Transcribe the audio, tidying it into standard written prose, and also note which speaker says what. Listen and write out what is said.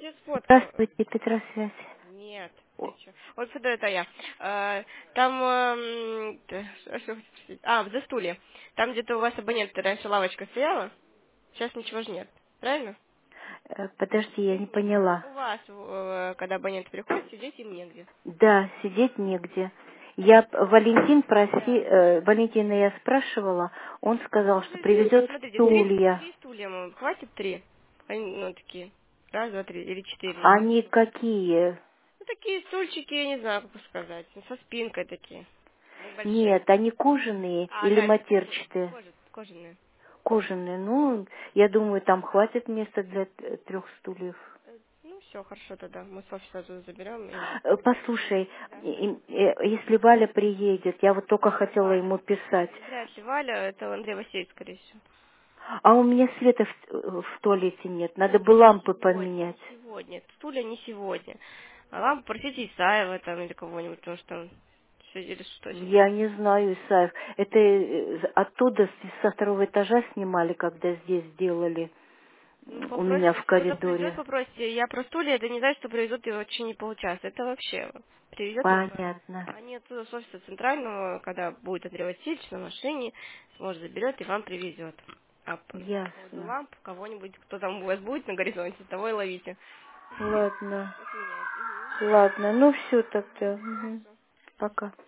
Speaker 1: тебе сфоткала.
Speaker 2: Здравствуйте, Петросвязь.
Speaker 1: Нет, ты
Speaker 2: О,
Speaker 1: чё? Вот сюда это я. Там, что хотел спросить? В застулье. Там где-то у вас абонент раньше лавочка стояла, сейчас ничего же нет. Правильно?
Speaker 2: Подожди, я не
Speaker 1: Сидеть негде.
Speaker 2: поняла.
Speaker 1: У вас, когда абонент приходит, сидеть им негде.
Speaker 2: Да, сидеть негде.
Speaker 1: Да.
Speaker 2: Валентина я спрашивала, он сказал, что
Speaker 1: Можно сделать,
Speaker 2: привезет
Speaker 1: смотрите,
Speaker 2: стулья.
Speaker 1: три стулья, хватит три? Они, ну, такие, раз, два, три, или четыре, не знаю.
Speaker 2: Они какие?
Speaker 1: Ну, такие стульчики, я не знаю, как сказать, со спинкой такие, небольшие.
Speaker 2: Нет, они кожаные или
Speaker 1: Дальше,
Speaker 2: матерчатые?
Speaker 1: кожаные.
Speaker 2: Кожаные. Ну, я думаю, там хватит места для 3 стульев.
Speaker 1: Ну, все, хорошо тогда, мы с офиса оттуда заберем и...
Speaker 2: Послушай,
Speaker 1: Да.
Speaker 2: если Валя приедет, я вот только
Speaker 1: Нет,
Speaker 2: хотела
Speaker 1: Валя.
Speaker 2: ему писать.
Speaker 1: Вряд ли Валя, это Андрей Васильевич, скорее всего.
Speaker 2: А у меня света в туалете нет. Надо бы
Speaker 1: Не
Speaker 2: лампы
Speaker 1: сегодня, не
Speaker 2: поменять.
Speaker 1: сегодня. Стулья не сегодня. А вам попросите Исаева там или кого-нибудь, потому что он все или что сейчас.
Speaker 2: Я не знаю, Исаев. Это оттуда со 2 этажа снимали, когда здесь сделали
Speaker 1: Ну,
Speaker 2: у меня
Speaker 1: попросите,
Speaker 2: в
Speaker 1: если кто-то придет,
Speaker 2: коридоре.
Speaker 1: попросите. Я про стулья, это не значит, что привезут его в течение получаса. Это вообще привезет Исаев.
Speaker 2: Понятно.
Speaker 1: Они оттуда с офиса центрального, когда будет Андрей Васильевич на машине, сможет заберет и вам привезет. А по поводу
Speaker 2: Ясно.
Speaker 1: ламп, кого-нибудь, кто там у вас будет на горизонте, того и ловите.
Speaker 2: Ладно.
Speaker 1: От меня. Мгм.
Speaker 2: Ладно. Ну все тогда. Мгм.
Speaker 1: Хорошо.
Speaker 2: Пока.